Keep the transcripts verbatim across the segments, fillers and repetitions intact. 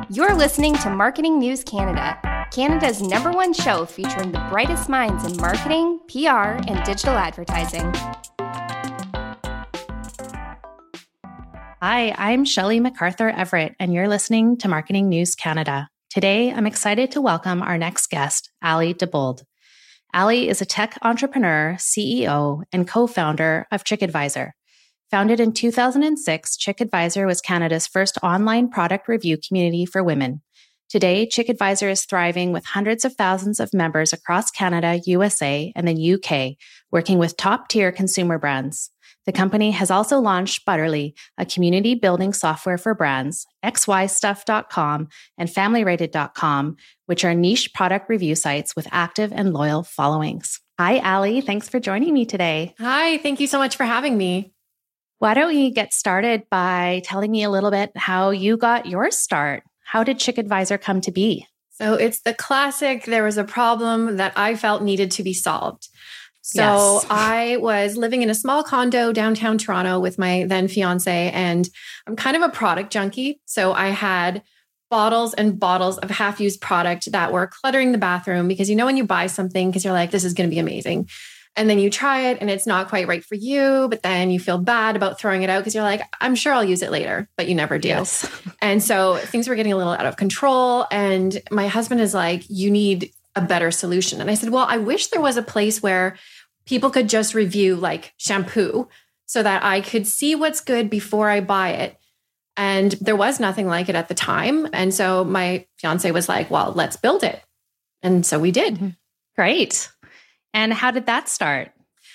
You're listening to Marketing News Canada, Canada's number one show featuring the brightest minds in marketing, P R, and digital advertising. Hi, I'm Shelley MacArthur Everett, and you're listening to Marketing News Canada. Today, I'm excited to welcome our next guest, Ali Debold. Ali is a tech entrepreneur, C E O, and co-founder of ChickAdvisor. Founded in two thousand six, ChickAdvisor was Canada's first online product review community for women. Today, ChickAdvisor is thriving with hundreds of thousands of members across Canada, U S A, and the U K, working with top-tier consumer brands. The company has also launched Butterly, a community-building software for brands, X Y Stuff dot com and Family Rated dot com, which are niche product review sites with active and loyal followings. Hi, Ali. Thanks for joining me today. Hi. Thank you so much for having me. Why don't we get started by telling me a little bit how you got your start? How did ChickAdvisor come to be? So it's the classic, there was a problem that I felt needed to be solved. So Yes. I was living in a small condo downtown Toronto with my then fiance, and I'm kind of a product junkie. So I had bottles and bottles of half-used product that were cluttering the bathroom because you know when you buy something because you're like, this is going to be amazing. And then you try it and it's not quite right for you, but then you feel bad about throwing it out because you're like, I'm sure I'll use it later, but you never do. Yes. And so things were getting a little out of control. And my husband is like, you need a better solution. And I said, well, I wish there was a place where people could just review like shampoo so that I could see what's good before I buy it. And there was nothing like it at the time. And so my fiance was like, well, let's build it. And so we did. Great. And how did that start?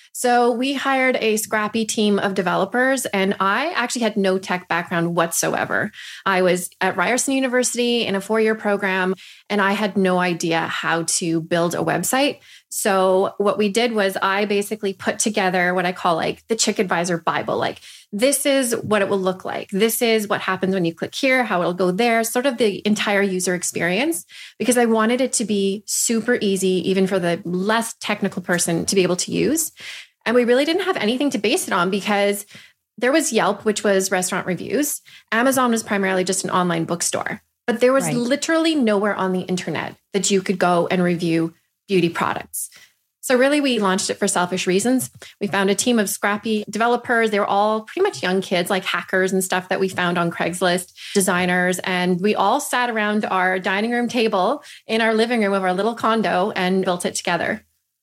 So we hired a scrappy team of developers, and I actually had no tech background whatsoever. I was at Ryerson University in a four-year program, and I had no idea how to build a website. So what we did was I basically put together what I call like the ChickAdvisor Bible. Like, this is what it will look like. This is what happens when you click here, how it'll go there, sort of the entire user experience, because I wanted it to be super easy, even for the less technical person to be able to use. And we really didn't have anything to base it on because there was Yelp, which was restaurant reviews. Amazon was primarily just an online bookstore, but there was Right. literally nowhere on the internet that you could go and review beauty products. So really, we launched it for selfish reasons. We found a team of scrappy developers. They were all pretty much young kids, like hackers and stuff that we found on Craigslist, designers. And we all sat around our dining room table in our living room of our little condo and built it together.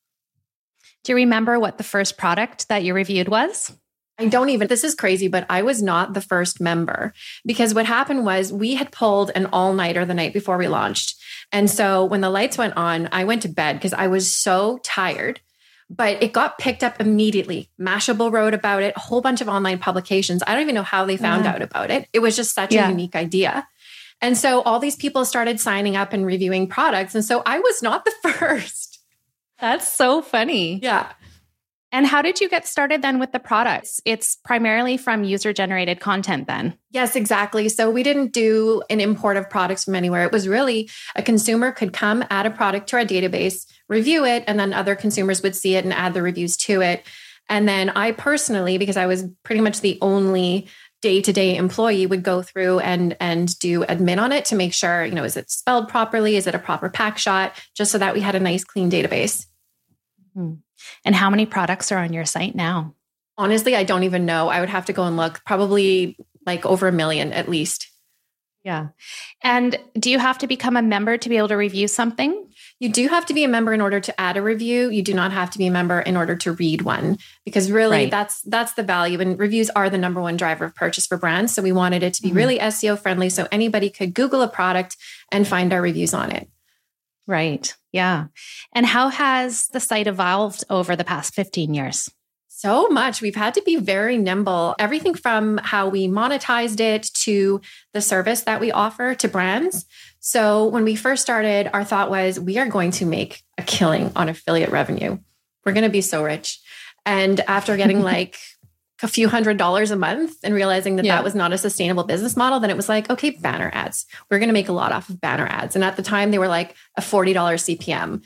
Do you remember what the first product that you reviewed was? I don't even, this is crazy, but I was not the first member because what happened was we had pulled an all-nighter the night before we launched. And so when the lights went on, I went to bed because I was so tired, but it got picked up immediately. Mashable wrote about it, a whole bunch of online publications. I don't even know how they found Yeah. out about it. It was just such Yeah. a unique idea. And so all these people started signing up and reviewing products. And so I was not the first. That's so funny. Yeah. And how did you get started then with the products? It's primarily from user-generated content then. Yes, exactly. So we didn't do an import of products from anywhere. It was really a consumer could come, add a product to our database, review it, and then other consumers would see it and add the reviews to it. And then I personally, because I was pretty much the only day-to-day employee, would go through and, and do admin on it to make sure, you know, is it spelled properly? Is it a proper pack shot? Just so that we had a nice, clean database. Hmm. And how many products are on your site now? Honestly, I don't even know. I would have to go and look. Probably like over a million at least. Yeah. And do you have to become a member to be able to review something? You do have to be a member in order to add a review. You do not have to be a member in order to read one, because really Right. that's that's the value. And reviews are the number one driver of purchase for brands. So we wanted it to be Mhm. really S E O friendly, so anybody could Google a product and find our reviews on it. Right. Yeah. And how has the site evolved over the past fifteen years? So much. We've had to be very nimble. Everything from how we monetized it to the service that we offer to brands. So when we first started, our thought was we are going to make a killing on affiliate revenue. We're going to be so rich. And after getting like a few hundred dollars a month and realizing that Yeah. that was not a sustainable business model, then it was like, okay, banner ads. We're going to make a lot off of banner ads. And at the time they were like a forty dollars C P M.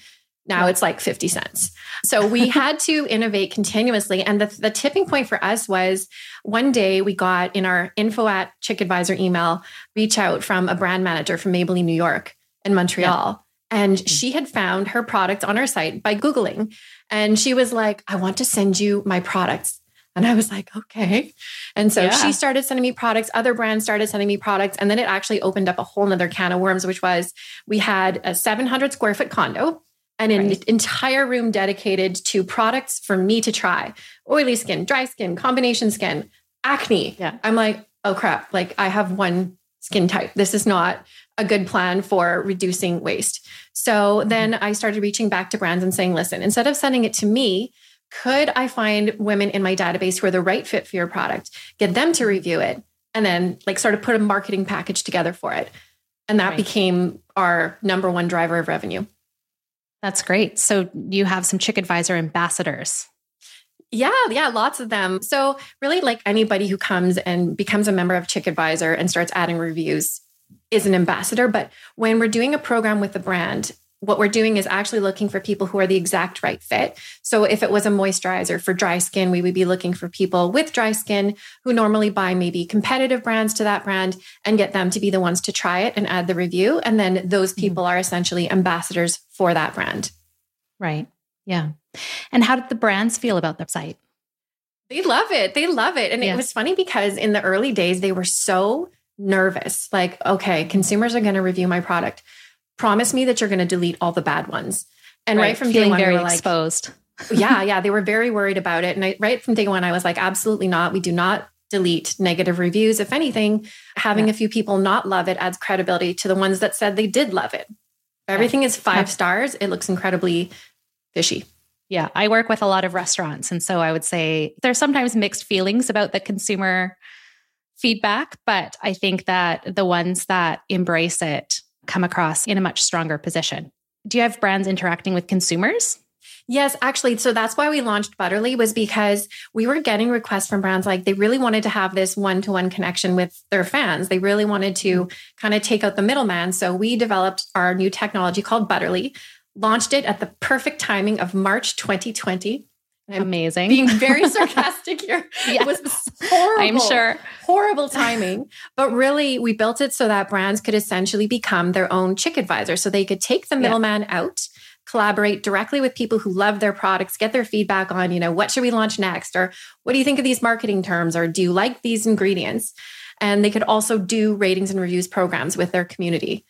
Now it's like fifty cents. So we had to innovate continuously. And the, the tipping point for us was one day we got in our info at ChickAdvisor email, reach out from a brand manager from Maybelline, New York and Montreal. Yeah. And she had found her product on our site by Googling. And she was like, I want to send you my products. And I was like, okay. And so yeah. she started sending me products. Other brands started sending me products. And then it actually opened up a whole nother can of worms, which was we had a seven hundred square foot condo and an right. entire room dedicated to products for me to try. Oily skin, dry skin, combination skin, acne. Yeah. I'm like, oh crap. Like I have one skin type. This is not a good plan for reducing waste. So mm-hmm. then I started reaching back to brands and saying, listen, instead of sending it to me, could I find women in my database who are the right fit for your product, get them to review it, and then like sort of put a marketing package together for it? And that right. became our number one driver of revenue. That's great. So you have some ChickAdvisor ambassadors. Yeah, yeah, lots of them. So really like anybody who comes and becomes a member of ChickAdvisor and starts adding reviews is an ambassador. But when we're doing a program with the brand, what we're doing is actually looking for people who are the exact right fit. So if it was a moisturizer for dry skin, we would be looking for people with dry skin who normally buy maybe competitive brands to that brand and get them to be the ones to try it and add the review. And then those people are essentially ambassadors for that brand. Right. Yeah. And how did the brands feel about the site? They love it. They love it. And yeah. it was funny because in the early days, they were so nervous. Like, okay, consumers are going to review my product. Promise me that you're going to delete all the bad ones. And right, right from day one, very we were exposed. Like, yeah, yeah, they were very worried about it. And I, right from day one, I was like, absolutely not. We do not delete negative reviews. If anything, having yeah. a few people not love it adds credibility to the ones that said they did love it. If everything yeah. is five yeah. stars, it looks incredibly fishy. Yeah, I work with a lot of restaurants. And so I would say there's sometimes mixed feelings about the consumer feedback, but I think that the ones that embrace it come across in a much stronger position. Do you have brands interacting with consumers? Yes, actually. So that's why we launched Butterly, was because we were getting requests from brands like they really wanted to have this one-to-one connection with their fans. They really wanted to kind of take out the middleman. So we developed our new technology called Butterly, launched it at the perfect timing of March twenty twenty. I'm Amazing. Being very sarcastic here. Yeah. It was horrible. I'm sure. Horrible timing. But really, we built it so that brands could essentially become their own ChickAdvisor. So they could take the middleman yeah. out, collaborate directly with people who love their products, get their feedback on, you know, what should we launch next? Or what do you think of these marketing terms? Or do you like these ingredients? And they could also do ratings and reviews programs with their community.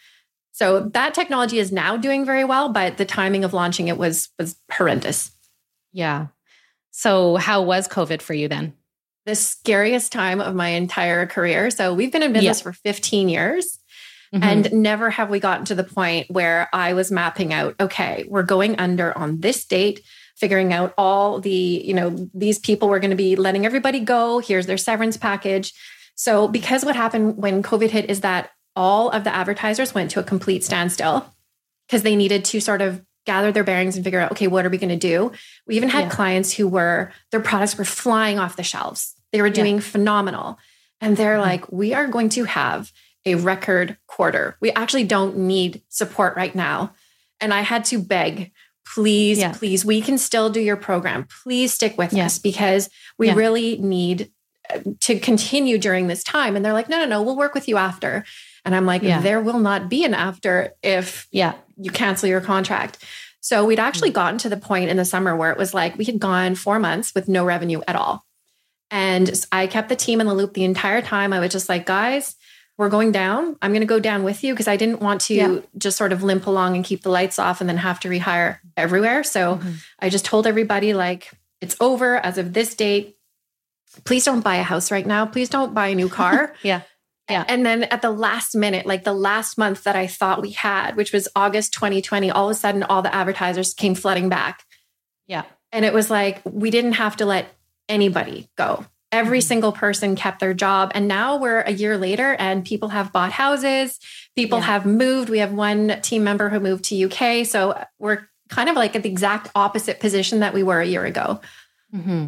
So that technology is now doing very well, but the timing of launching it was was horrendous. Yeah. So how was COVID for you then? The scariest time of my entire career. So we've been in business yeah. for fifteen years mm-hmm. and never have we gotten to the point where I was mapping out, okay, we're going under on this date, figuring out all the, you know, these people we're going to be letting everybody go. Here's their severance package. So because what happened when COVID hit is that all of the advertisers went to a complete standstill because they needed to sort of gather their bearings and figure out, okay, what are we going to do? We even had yeah. clients who were, their products were flying off the shelves. They were doing yeah. phenomenal. And they're mm-hmm. like, we are going to have a record quarter. We actually don't need support right now. And I had to beg, please, yeah. please, we can still do your program. Please stick with yeah. us because we yeah. really need to continue during this time. And they're like, no, no, no, we'll work with you after. And I'm like, yeah. there will not be an after if yeah. you cancel your contract. So we'd actually gotten to the point in the summer where it was like we had gone four months with no revenue at all. And I kept the team in the loop the entire time. I was just like, guys, we're going down. I'm going to go down with you because I didn't want to yeah. just sort of limp along and keep the lights off and then have to rehire everywhere. So mm-hmm. I just told everybody like, it's over as of this date. Please don't buy a house right now. Please don't buy a new car. yeah. Yeah. And then at the last minute, like the last month that I thought we had, which was August twenty twenty, all of a sudden, all the advertisers came flooding back. Yeah. And it was like, we didn't have to let anybody go. Every mm-hmm. single person kept their job. And now we're a year later and people have bought houses. People yeah. have moved. We have one team member who moved to U K. So we're kind of like at the exact opposite position that we were a year ago. Mm-hmm.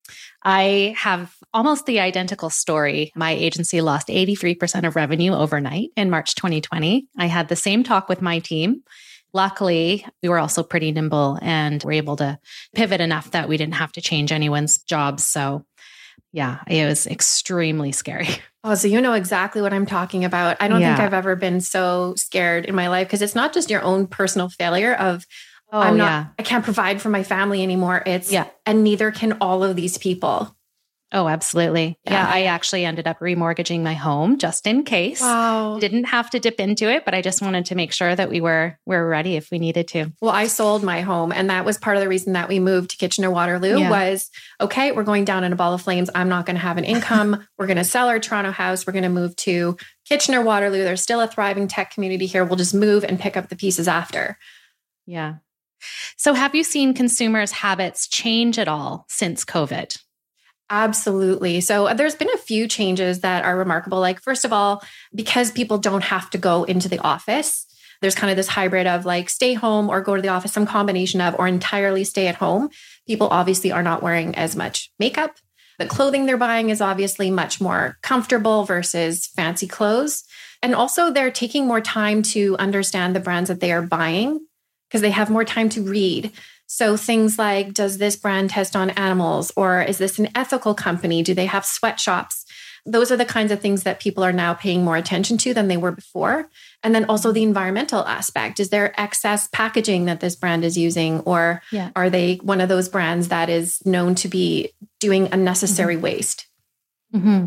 I have almost the identical story. My agency lost eighty-three percent of revenue overnight in March twenty twenty. I had the same talk with my team luckily, we were also pretty nimble and were able to pivot enough that we didn't have to change anyone's jobs. So yeah, it was extremely scary. Oh, so you know exactly what I'm talking about. I don't Yeah. think I've ever been so scared in my life because it's not just your own personal failure of, Oh, I'm not, yeah. I can't provide for my family anymore. It's, Yeah. and neither can all of these people. Oh, absolutely. Yeah. Yeah. I actually ended up remortgaging my home just in case. Wow. Didn't have to dip into it, but I just wanted to make sure that we were, were ready if we needed to. Well, I sold my home, and that was part of the reason that we moved to Kitchener-Waterloo Yeah. was, okay, we're going down in a ball of flames. I'm not going to have an income. We're going to sell our Toronto house. We're going to move to Kitchener-Waterloo. There's still a thriving tech community here. We'll just move and pick up the pieces after. Yeah. So have you seen consumers' habits change at all since COVID? Absolutely. So uh, there's been a few changes that are remarkable. Like, first of all, because people don't have to go into the office, there's kind of this hybrid of like stay home or go to the office, some combination of, or entirely stay at home. People obviously are not wearing as much makeup. The clothing they're buying is obviously much more comfortable versus fancy clothes. And also they're taking more time to understand the brands that they are buying because they have more time to read. So things like, does this brand test on animals? Or is this an ethical company? Do they have sweatshops? Those are the kinds of things that people are now paying more attention to than they were before. And then also the environmental aspect. Is there excess packaging that this brand is using? Or Yeah. are they one of those brands that is known to be doing unnecessary Mm-hmm. waste? Mm-hmm.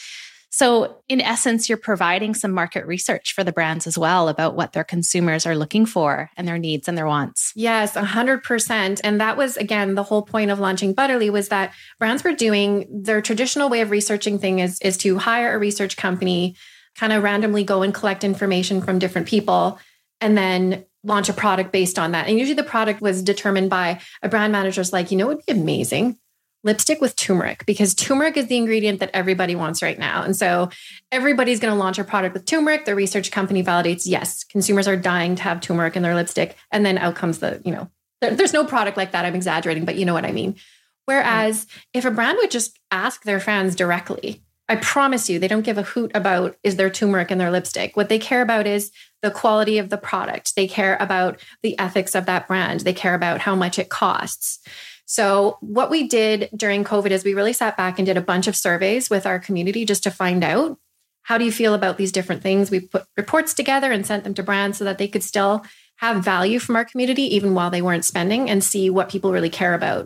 So in essence, you're providing some market research for the brands as well about what their consumers are looking for and their needs and their wants. Yes, one hundred percent. And that was, again, the whole point of launching Butterly was that brands were doing their traditional way of researching thing is, is to hire a research company, kind of randomly go and collect information from different people, and then launch a product based on that. And usually the product was determined by a brand manager's like, you know, it would be amazing. Lipstick with turmeric, because turmeric is the ingredient that everybody wants right now. And so everybody's going to launch a product with turmeric. The research company validates, yes, consumers are dying to have turmeric in their lipstick. And then out comes the, you know, there, there's no product like that. I'm exaggerating, but you know what I mean. Whereas if a brand would just ask their fans directly, I promise you, they don't give a hoot about is there turmeric in their lipstick. What they care about is the quality of the product. They care about the ethics of that brand. They care about how much it costs. So what we did during COVID is we really sat back and did a bunch of surveys with our community just to find out, how do you feel about these different things? We put reports together and sent them to brands so that they could still have value from our community, even while they weren't spending, and see what people really care about.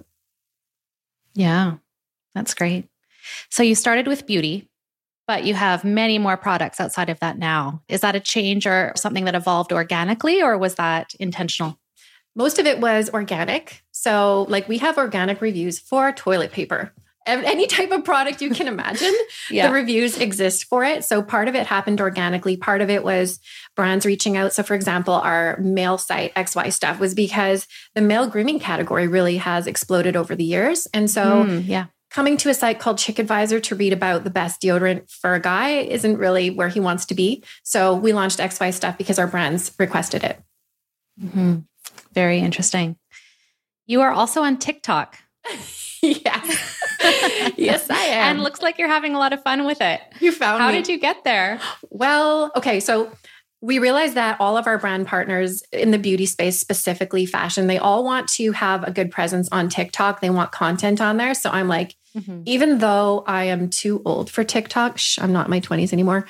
Yeah, that's great. So you started with beauty, but you have many more products outside of that now. Is that a change or something that evolved organically, or was that intentional? Most of it was organic. So like we have organic reviews for toilet paper. Any type of product you can imagine, Yeah. the reviews exist for it. So part of it happened organically. Part of it was brands reaching out. So for example, our male site, X Y Stuff, was because the male grooming category really has exploded over the years. And so Mm, yeah. coming to a site called Chick Advisor to read about the best deodorant for a guy isn't really where he wants to be. So we launched X Y Stuff because our brands requested it. Mm-hmm. Very interesting. You are also on TikTok. Yes. Yes, I am. And looks like you're having a lot of fun with it. You found How me. did you get there? Well, okay. So we realized that all of our brand partners in the beauty space, specifically fashion, they all want to have a good presence on TikTok. They want content on there. So I'm like, Mm-hmm. even though I am too old for TikTok, shh, I'm not in my twenties anymore.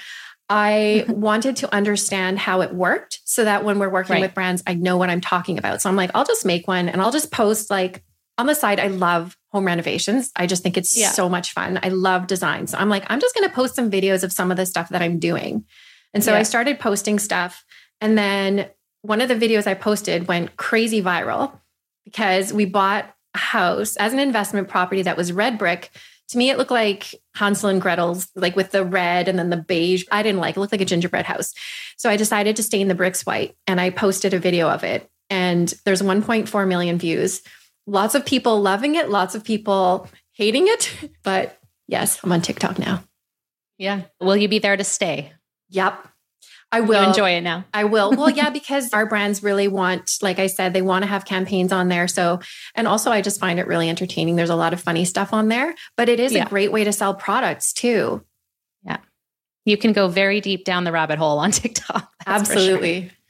I wanted to understand how it worked so that when we're working Right. with brands, I know what I'm talking about. So I'm like, I'll just make one and I'll just post like on the side. I love home renovations. I just think it's Yeah. so much fun. I love design. So I'm like, I'm just going to post some videos of some of the stuff that I'm doing. And so Yeah. I started posting stuff. And then one of the videos I posted went crazy viral because we bought a house as an investment property that was red brick. To me, it looked like Hansel and Gretel's, like with the red and then the beige. I didn't like it. It looked like a gingerbread house. So I decided to stain the bricks white and I posted a video of it. And there's one point four million views. Lots of people loving it. Lots of people hating it. But yes, I'm on TikTok now. Yeah. Will you be there to stay? Yep. I Will will. you enjoy it now? I will. Well, yeah, because our brands really want, like I said, they want to have campaigns on there. So, and also I just find it really entertaining. There's a lot of funny stuff on there, but it is Yeah. a great way to sell products too. Yeah. You can go very deep down the rabbit hole on TikTok. That's for sure. Absolutely.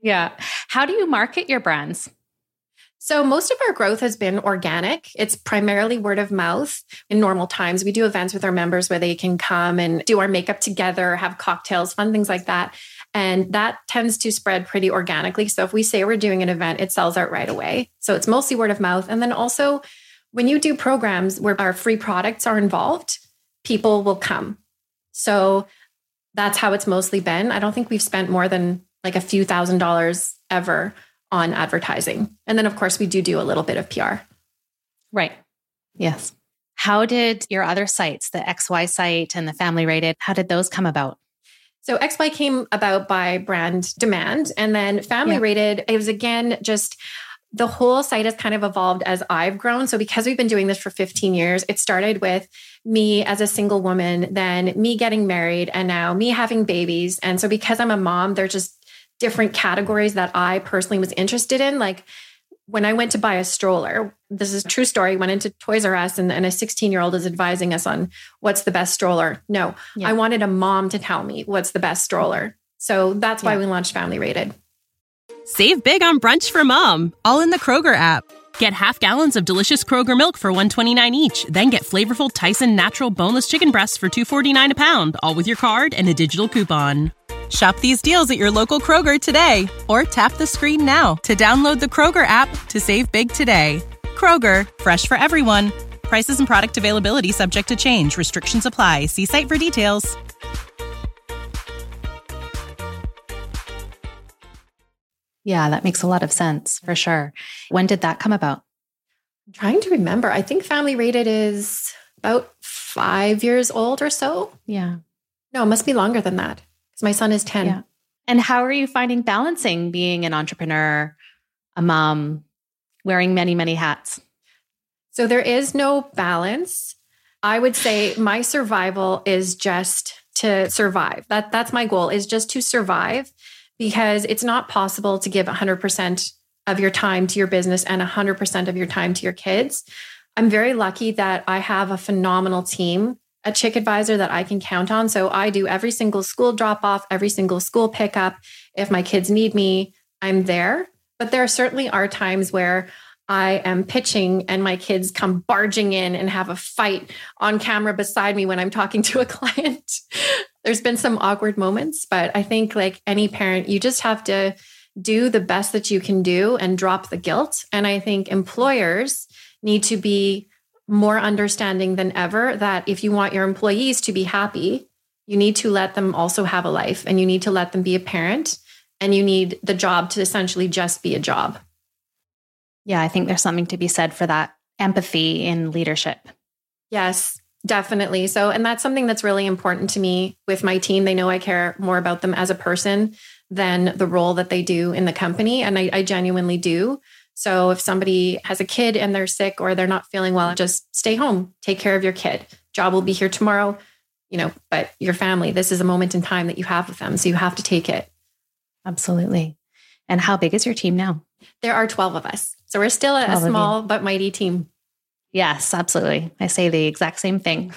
Yeah. How do you market your brands? So most of our growth has been organic. It's primarily word of mouth. In normal times, we do events with our members where they can come and do our makeup together, have cocktails, fun things like that. And that tends to spread pretty organically. So if we say we're doing an event, it sells out right away. So it's mostly word of mouth. And then also when you do programs where our free products are involved, people will come. So that's how it's mostly been. I don't think we've spent more than like a few thousand dollars ever on advertising. And then of course we do do a little bit of P R. Right. Yes. How did your other sites, the X Y site and the Family Rated, how did those come about? So X Y came about by brand demand, and then Family yeah. Rated, it was again, just the whole site has kind of evolved as I've grown. So because we've been doing this for fifteen years, it started with me as a single woman, then me getting married, and now me having babies. And so because I'm a mom, there's just different categories that I personally was interested in. Like when I went to buy a stroller, this is a true story, went into Toys R Us and, and a sixteen year old is advising us on what's the best stroller. No, yeah. I wanted a mom to tell me what's the best stroller. So that's why yeah. we launched Family Rated. Save big on brunch for mom, all in the Kroger app. Get half gallons of delicious Kroger milk for one dollar and twenty-nine cents each. Then get flavorful Tyson natural boneless chicken breasts for two dollars and forty-nine cents a pound, all with your card and a digital coupon. Shop these deals at your local Kroger today, or tap the screen now to download the Kroger app to save big today. Kroger, fresh for everyone. Prices and product availability subject to change. Restrictions apply. See site for details. Yeah, that makes a lot of sense for sure. When did that come about? I'm trying to remember. I think Family Rated is about five years old or so. Yeah. No, it must be longer than that. My son is ten. Yeah. And how are you finding balancing being an entrepreneur, a mom, wearing many, many hats? So there is no balance. I would say my survival is just to survive. That that's my goal, is just to survive, because it's not possible to give one hundred percent of your time to your business and one hundred percent of your time to your kids. I'm very lucky that I have a phenomenal team at ChickAdvisor that I can count on. So I do every single school drop off, every single school pickup. If my kids need me, I'm there. But there certainly are times where I am pitching and my kids come barging in and have a fight on camera beside me when I'm talking to a client. There's been some awkward moments, but I think like any parent, you just have to do the best that you can do and drop the guilt. And I think employers need to be more understanding than ever that if you want your employees to be happy, you need to let them also have a life, and you need to let them be a parent, and you need the job to essentially just be a job. Yeah, I think there's something to be said for that empathy in leadership. Yes, definitely. So, and that's something that's really important to me with my team. They know I care more about them as a person than the role that they do in the company. And I, I genuinely do. So if somebody has a kid and they're sick or they're not feeling well, just stay home, take care of your kid. Job will be here tomorrow, you know, but your family, this is a moment in time that you have with them. So you have to take it. Absolutely. And how big is your team now? There are twelve of us. So we're still a, a small but mighty team. Yes, absolutely. I say the exact same thing.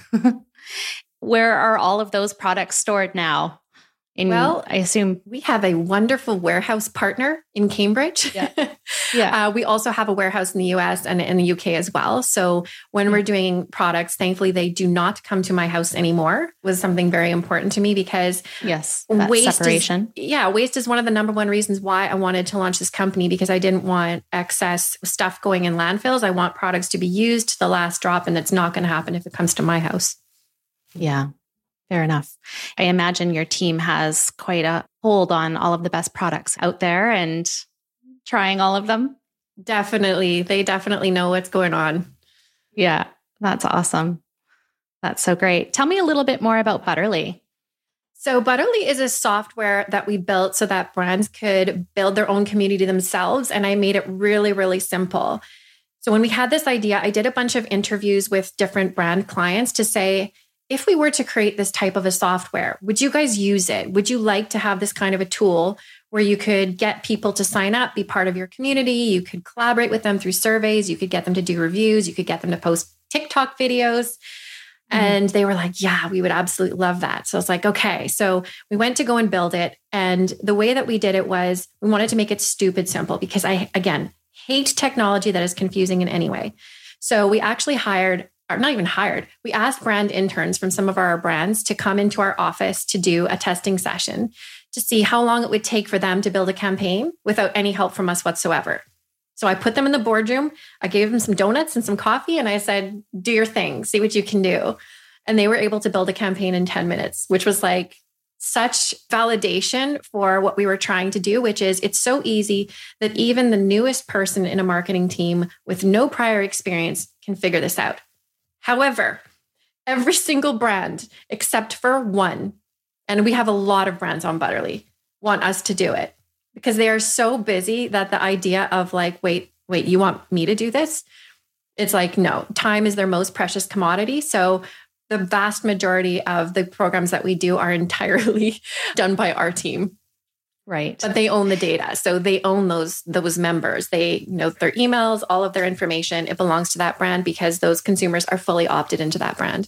Where are all of those products stored now? In, well, I assume we have a wonderful warehouse partner in Cambridge. Yeah. yeah. uh, we also have a warehouse in the U S and in the U K as well. So when yeah. we're doing products, thankfully, they do not come to my house anymore. Was something very important to me because yes, waste separation. Is, yeah, waste is one of the number one reasons why I wanted to launch this company, because I didn't want excess stuff going in landfills. I want products to be used to the last drop, and it's not going to happen if it comes to my house. Yeah. Fair enough. I imagine your team has quite a hold on all of the best products out there and trying all of them. Definitely. They definitely know what's going on. Yeah, that's awesome. That's so great. Tell me a little bit more about Butterly. So Butterly is a software that we built so that brands could build their own community themselves. And I made it really, really simple. So when we had this idea, I did a bunch of interviews with different brand clients to say, if we were to create this type of a software, would you guys use it? Would you like to have this kind of a tool where you could get people to sign up, be part of your community? You could collaborate with them through surveys. You could get them to do reviews. You could get them to post TikTok videos. And they were like, yeah, we would absolutely love that. So I was like, okay. So we went to go and build it. And the way that we did it was we wanted to make it stupid simple because I, again, hate technology that is confusing in any way. So we actually hired, or not even hired, we asked brand interns from some of our brands to come into our office to do a testing session to see how long it would take for them to build a campaign without any help from us whatsoever. So I put them in the boardroom, I gave them some donuts and some coffee, and I said, do your thing, see what you can do. And they were able to build a campaign in ten minutes, which was like such validation for what we were trying to do, which is it's so easy that even the newest person in a marketing team with no prior experience can figure this out. However, every single brand, except for one, and we have a lot of brands on Butterly, want us to do it. Because they are so busy that the idea of like, wait, wait, you want me to do this? It's like, no, time is their most precious commodity. So the vast majority of the programs that we do are entirely done by our team. Right. But they own the data. So they own those, those members. They know their emails, all of their information. It belongs to that brand because those consumers are fully opted into that brand.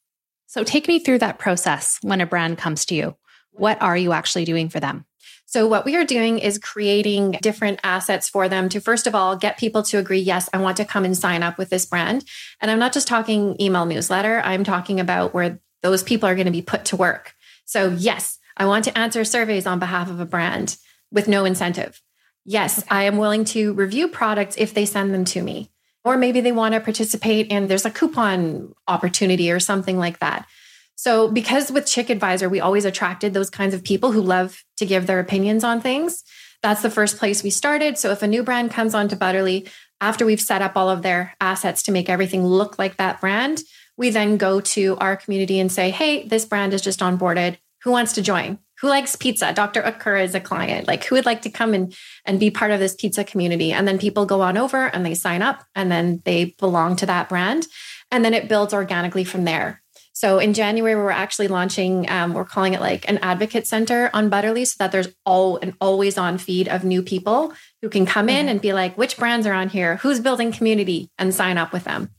So take me through that process when a brand comes to you. What are you actually doing for them? So what we are doing is creating different assets for them to, first of all, get people to agree, yes, I want to come and sign up with this brand. And I'm not just talking email newsletter. I'm talking about where those people are going to be put to work. So yes, I want to answer surveys on behalf of a brand with no incentive. Yes, okay. I am willing to review products if they send them to me. Or maybe they want to participate and there's a coupon opportunity or something like that. So because with ChickAdvisor, we always attracted those kinds of people who love to give their opinions on things. That's the first place we started. So if a new brand comes onto Butterly, after we've set up all of their assets to make everything look like that brand, we then go to our community and say, hey, this brand is just onboarded. Who wants to join? Who likes pizza? Doctor Ucker is a client. Like who would like to come and, and be part of this pizza community? And then people go on over and they sign up and then they belong to that brand. And then it builds organically from there. So in January, we're actually launching, um, we're calling it like an advocate center on Butterly so that there's all an always on feed of new people who can come in and be like, which brands are on here? Who's building community and sign up with them.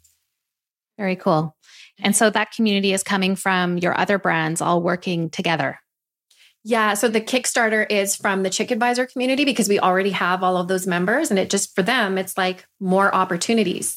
Very cool. And so that community is coming from your other brands all working together. Yeah. So the Kickstarter is from the ChickAdvisor community because we already have all of those members and it just for them, it's like more opportunities.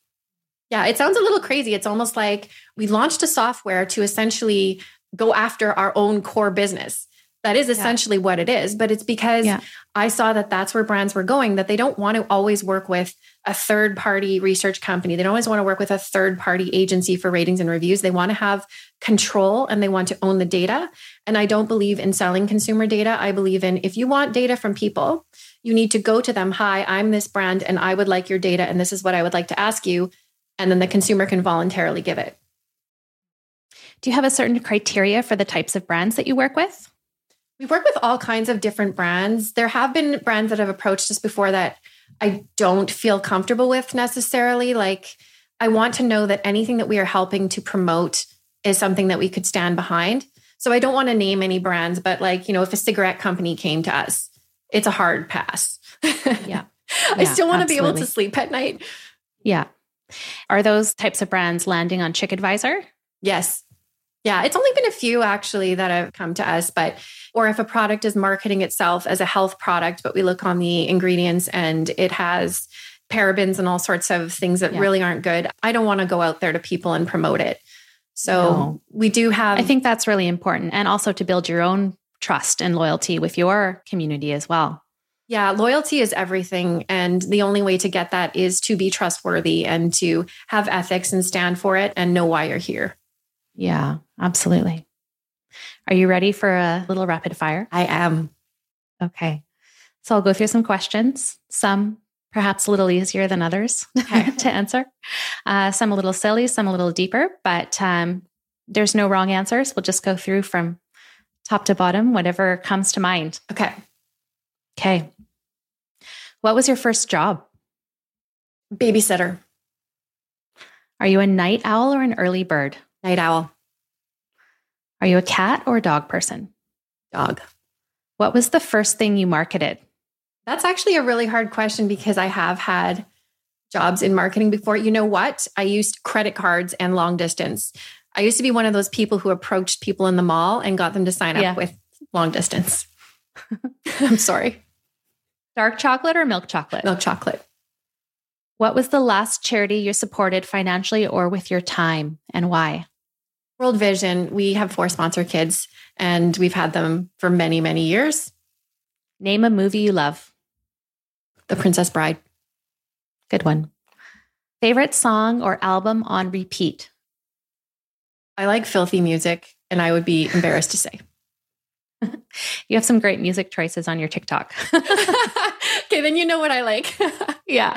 Yeah, it sounds a little crazy. It's almost like we launched a software to essentially go after our own core business. That is essentially yeah. what it is. But it's because yeah. I saw that that's where brands were going, that they don't want to always work with a third-party research company. They don't always want to work with a third-party agency for ratings and reviews. They want to have control and they want to own the data. And I don't believe in selling consumer data. I believe in if you want data from people, you need to go to them. Hi, I'm this brand and I would like your data. And this is what I would like to ask you. And then the consumer can voluntarily give it. Do you have a certain criteria for the types of brands that you work with? We work with all kinds of different brands. There have been brands that have approached us before that I don't feel comfortable with necessarily. Like, I want to know that anything that we are helping to promote is something that we could stand behind. So I don't want to name any brands, but like, you know, if a cigarette company came to us, it's a hard pass. Yeah. I yeah, still want absolutely. to be able to sleep at night. Yeah. Are those types of brands landing on ChickAdvisor? Yes. Yeah. It's only been a few actually that have come to us, but, or if a product is marketing itself as a health product, but we look on the ingredients and it has parabens and all sorts of things that yeah. really aren't good. I don't want to go out there to people and promote it. So no. we do have. I think that's really important. And also to build your own trust and loyalty with your community as well. Yeah, loyalty is everything. And the only way to get that is to be trustworthy and to have ethics and stand for it and know why you're here. Yeah, absolutely. Are you ready for a little rapid fire? I am. Okay. So I'll go through some questions, some perhaps a little easier than others okay. to answer. Uh, some a little silly, some a little deeper, but um, there's no wrong answers. We'll just go through from top to bottom, whatever comes to mind. Okay. Okay. What was your first job? Babysitter. Are you a night owl or an early bird? Night owl. Are you a cat or a dog person? Dog. What was the first thing you marketed? That's actually a really hard question because I have had jobs in marketing before. You know what? I used credit cards and long distance. I used to be one of those people who approached people in the mall and got them to sign up Yeah. with long distance. I'm sorry. Dark chocolate or milk chocolate? Milk chocolate. What was the last charity you supported financially or with your time, and why? World Vision. We have four sponsor kids and we've had them for many, many years. Name a movie you love. The Princess Bride. Good one. Favorite song or album on repeat? I like filthy music, and I would be embarrassed to say. You have some great music choices on your TikTok. Okay, then you know what I like. Yeah.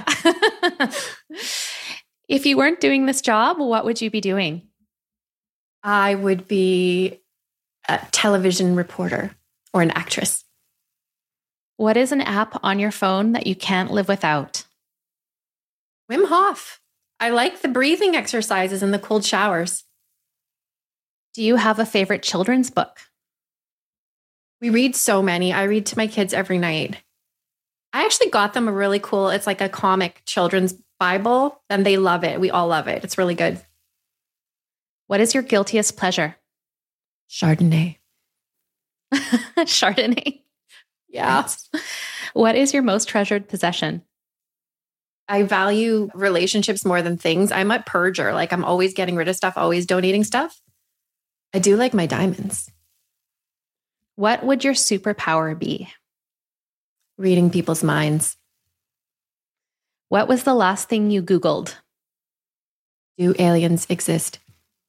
If you weren't doing this job, what would you be doing? I would be a television reporter or an actress. What is an app on your phone that you can't live without? Wim Hof. I like the breathing exercises and the cold showers. Do you have a favorite children's book? We read so many. I read to my kids every night. I actually got them a really cool, it's like a comic children's Bible, and they love it. We all love it. It's really good. What is your guiltiest pleasure? Chardonnay. Chardonnay. Yeah. What is your most treasured possession? I value relationships more than things. I'm a purger. Like I'm always getting rid of stuff, always donating stuff. I do like my diamonds. What would your superpower be? Reading people's minds. What was the last thing you Googled? Do aliens exist?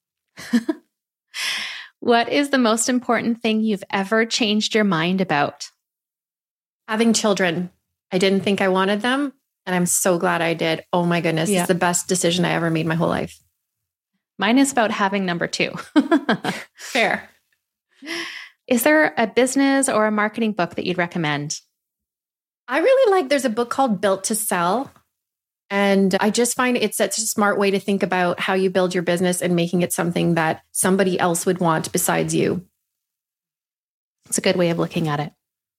What is the most important thing you've ever changed your mind about? Having children. I didn't think I wanted them, and I'm so glad I did. Oh my goodness. Yeah. It's the best decision I ever made my whole life. Mine is about having number two. Fair. Is there a business or a marketing book that you'd recommend? I really like, there's a book called Built to Sell. And I just find it's such a smart way to think about how you build your business and making it something that somebody else would want besides you. It's a good way of looking at it.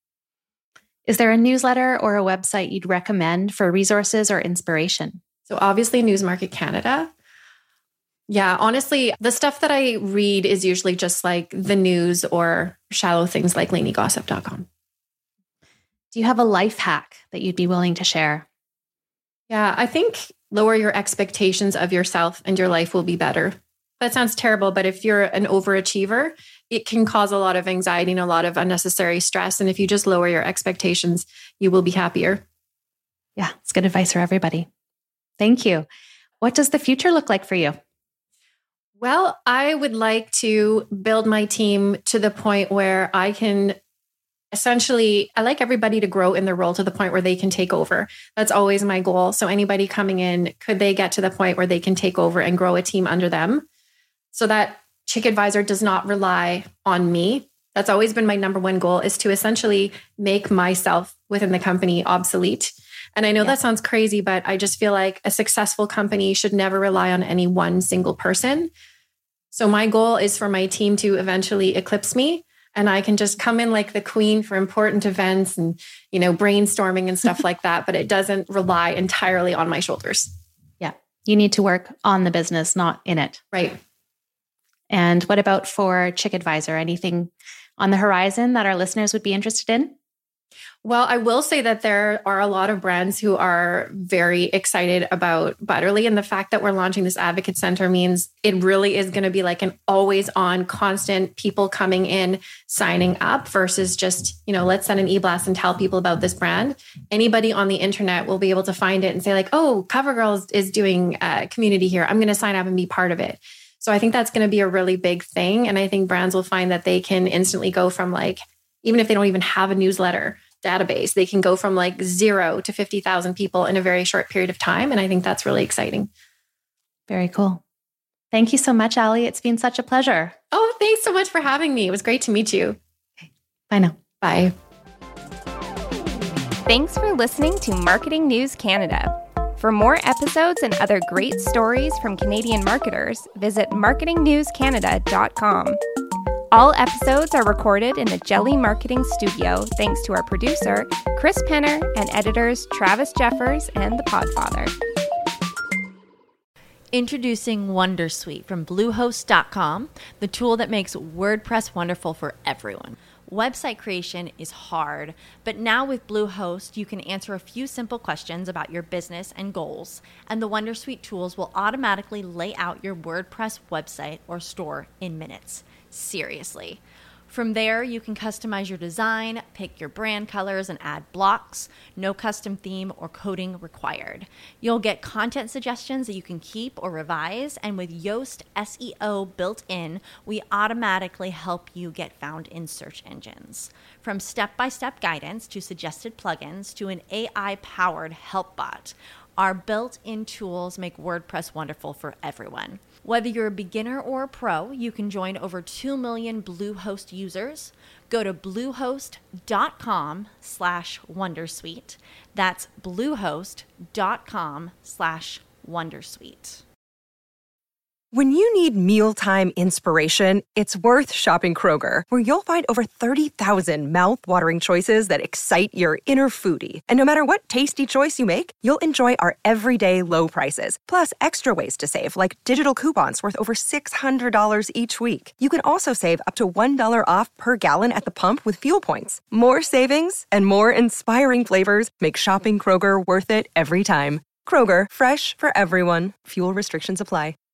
Is there a newsletter or a website you'd recommend for resources or inspiration? So obviously Newsmarket Canada. Yeah, honestly, the stuff that I read is usually just like the news or shallow things like lainey gossip dot com. Do you have a life hack that you'd be willing to share? Yeah, I think lower your expectations of yourself and your life will be better. That sounds terrible, but if you're an overachiever, it can cause a lot of anxiety and a lot of unnecessary stress. And if you just lower your expectations, you will be happier. Yeah, it's good advice for everybody. Thank you. What does the future look like for you? Well, I would like to build my team to the point where I can essentially, I like everybody to grow in their role to the point where they can take over. That's always my goal. So anybody coming in, could they get to the point where they can take over and grow a team under them so that ChickAdvisor does not rely on me? That's always been my number one goal, is to essentially make myself within the company obsolete. And I know yeah. that sounds crazy, but I just feel like a successful company should never rely on any one single person. So my goal is for my team to eventually eclipse me, and I can just come in like the queen for important events and, you know, brainstorming and stuff like that. But it doesn't rely entirely on my shoulders. Yeah. You need to work on the business, not in it. Right. And what about for ChickAdvisor? Anything on the horizon that our listeners would be interested in? Well, I will say that there are a lot of brands who are very excited about Butterly. And the fact that we're launching this advocate center means it really is going to be like an always on, constant people coming in, signing up versus just, you know, let's send an e-blast and tell people about this brand. Anybody on the internet will be able to find it and say like, oh, CoverGirl is doing a community here. I'm going to sign up and be part of it. So I think that's going to be a really big thing. And I think brands will find that they can instantly go from like, even if they don't even have a newsletter database, they can go from like zero to fifty thousand people in a very short period of time. And I think that's really exciting. Very cool. Thank you so much, Ali. It's been such a pleasure. Oh, thanks so much for having me. It was great to meet you. Okay. Bye now. Bye. Thanks for listening to Marketing News Canada. For more episodes and other great stories from Canadian marketers, visit marketing news canada dot com. All episodes are recorded in the Jelly Marketing Studio thanks to our producer, Chris Penner, and editors Travis Jeffers and The Podfather. Introducing Wondersuite from Bluehost dot com, the tool that makes WordPress wonderful for everyone. Website creation is hard, but now with Bluehost, you can answer a few simple questions about your business and goals, and the Wondersuite tools will automatically lay out your WordPress website or store in minutes. Seriously. From there, you can customize your design, pick your brand colors, and add blocks. No custom theme or coding required. You'll get content suggestions that you can keep or revise, and with Yoast S E O built in, we automatically help you get found in search engines. From step-by-step guidance to suggested plugins to an A I-powered help bot, our built-in tools make WordPress wonderful for everyone. Whether you're a beginner or a pro, you can join over two million Bluehost users. Go to bluehost.com slash wondersuite. That's bluehost.com slash wondersuite. When you need mealtime inspiration, it's worth shopping Kroger, where you'll find over thirty thousand mouth-watering choices that excite your inner foodie. And no matter what tasty choice you make, you'll enjoy our everyday low prices, plus extra ways to save, like digital coupons worth over six hundred dollars each week. You can also save up to one dollar off per gallon at the pump with fuel points. More savings and more inspiring flavors make shopping Kroger worth it every time. Kroger, fresh for everyone. Fuel restrictions apply.